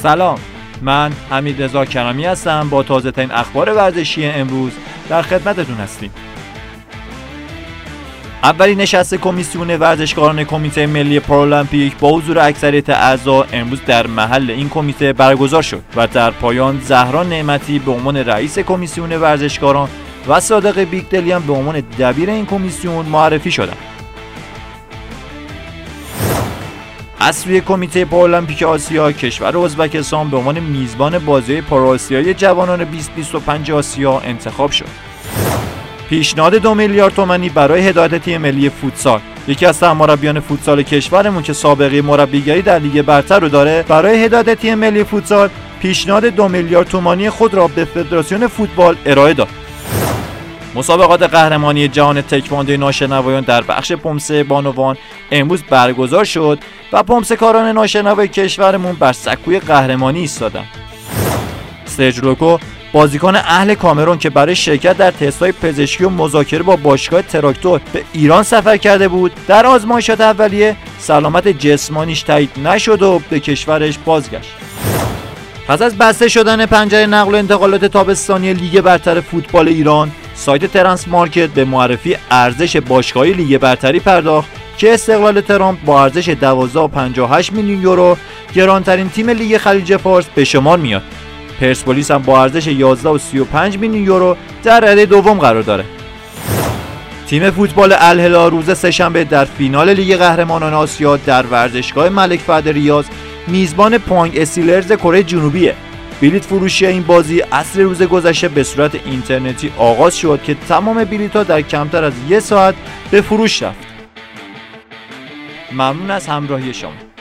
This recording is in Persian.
سلام، من حمیدرضا کرمی هستم. با تازه ترین اخبار ورزشی امروز در خدمتتون هستیم. اولین نشست کمیسیون ورزشکاران کمیته ملی پارالمپیک با حضور اکثریت اعضا امروز در محل این کمیته برگزار شد و در پایان زهرا نعمتی به عنوان رئیس کمیسیون ورزشکاران و صادق بیگدلیان به عنوان دبیر این کمیسیون معرفی شدند. از سوی کمیته پارالمپیک آسیا، کشور ازبکستان به عنوان میزبان بازی پارآسیایی جوانان 2025 آسیا انتخاب شد. پیشنهاد 2 میلیارد تومانی برای هدایت تیم ملی فوتسال. یکی از سرمربیان فوتسال کشورمون که سابقه مربیگری در لیگ برتر رو داره، برای هدایت تیم ملی فوتسال پیشنهاد 2 میلیارد تومانی خود را به فدراسیون فوتبال ارائه داد. مسابقات قهرمانی جهان تکواندو ناشنوایان در بخش پمسه بانوان امروز برگزار شد و پمسه‌کاران ناشنوای کشورمون بر سکوی قهرمانی ایستادند. سرج لوکو، بازیکن اهل کامرون که برای شرکت در تست‌های پزشکی و مذاکره با باشگاه تراکتور به ایران سفر کرده بود، در آزمایشات اولیه سلامت جسمانیش تایید نشد و به کشورش بازگشت. پس از بسته شدن پنجره نقل و انتقالات تابستانی لیگ برتر فوتبال ایران، سایت ترنس مارکت به معرفی ارزش باشگاه‌های لیگ برتری پرداخت که استقلال ترامپ با ارزش 12.58 میلیون یورو گرانترین تیم لیگ خلیج فارس به شمار میاد. پرسپولیس هم با ارزش 11.35 میلیون یورو در رده دوم قرار داره. تیم فوتبال الهلال روز سه‌شنبه در فینال لیگ قهرمانان آسیا در ورزشگاه ملک فهد ریاض میزبان پانگ استیلرز کره جنوبیه. بلیط فروشی این بازی عصر روز گذشته به صورت اینترنتی آغاز شد که تمام بلیط‌ها در کمتر از 1 ساعت به فروش رفت. ممنون از همراهی شما.